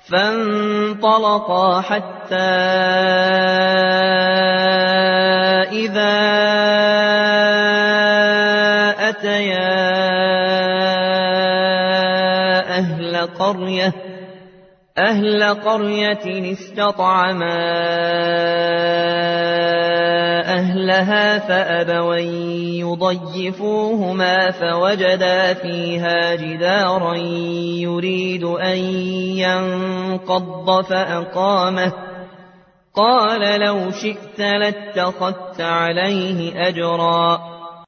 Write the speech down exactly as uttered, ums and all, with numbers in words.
فانطلقا حتى إذا أتيا أهل قرية أهل قرية استطعما أهلها فأبوا أن يضيفوهما فوجدا فيها جدارا يريد أن ينقض فأقامه قال لو شئت لاتخذت عليه أجرا